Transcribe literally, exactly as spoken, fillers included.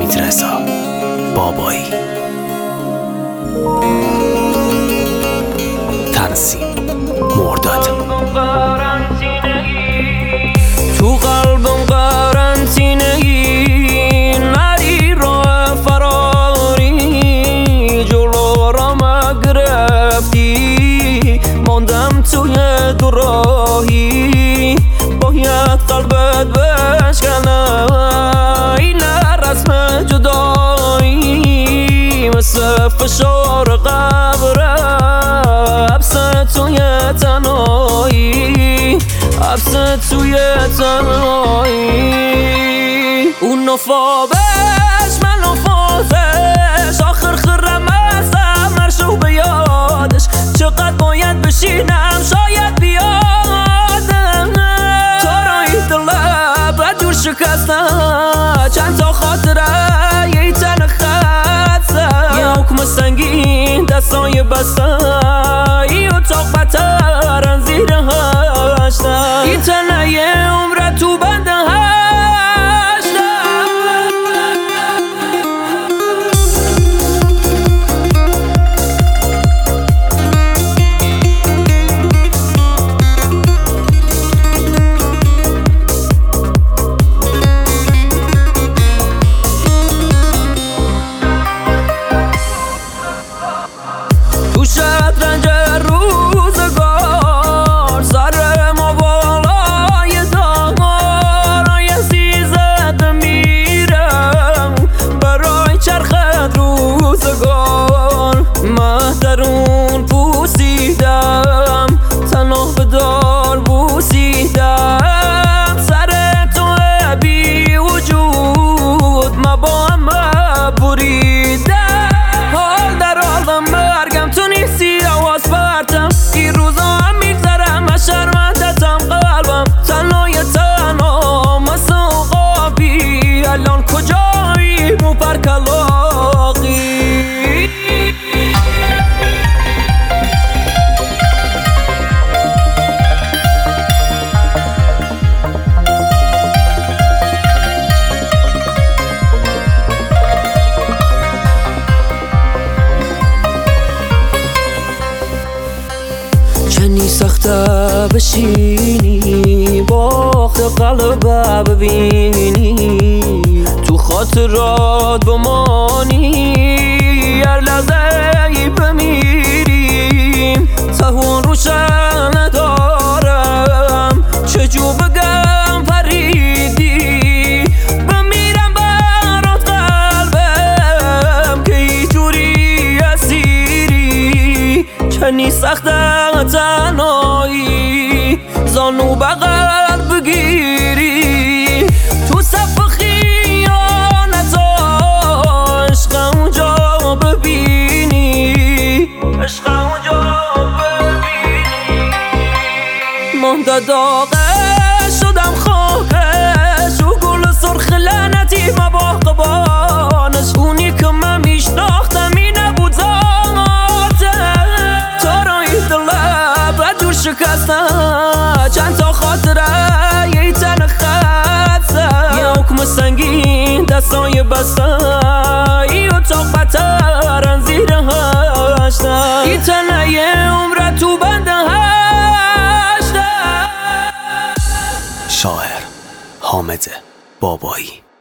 حمیدرضا بابایی. تنظیم مرداد. تو قلبم قرنطینه‌ای نری راه فراری، جلو را گرفتی ماندم توی دو راهی، باید قلبت بشکنه این رسم جدایی، مثل فشار قبره حبس توی تنهایی، حبس توی تنهایی. اون نفابش من نفازش، آخر خرم ازم مرشو به یادش، چقدر باید بشینم شاید بیادم، تارایی دلم و دور شکسته چند تا خاطره یه تن خسته، یه حکم سنگین دستای بسته ای اتاق بترن زیر هشته، این تنه یه عمره تو بنده هشته. تو شطرنج روزگار سر ما بالای دار، یه سیزد میرم برای چرخت روزگار، مهترون پوسیدم تنها به دار بوسیدم، سر تو بی وجود ما با هم بریدم، حال در حالم مرگم تو نیستی آواز پرتم، این روزا هم میگذرم از شرمندتم قلبم تنهای تنها مثل قابی، الان کجایی مو پر کلاقی. چنی سخته بشینی باخت قلب ببینی، تو خاطرات بمانی هر لحظه ای بمیریم، تهون روشن ندارم چجور بگم پریدی، بمیرم برات قلبم که ای جوری اسیری، چنی سخته تنهایی زانو بغل بگیری، تو صف خیانت عشق اونجا ببینی، عشق اونجا ببینی، مانده داغش شدم خاکش، و گل سرخ لعنتی ما با قبانش، اونی که من میشناختم این نبود شکسته چند تا خاطره یه تن خسته، یه حکم سنگین دستای بسته ای اتاق بترن زیر هشته، این تنه یه عمره تو بنده هشته. شاعر حامد بابایی.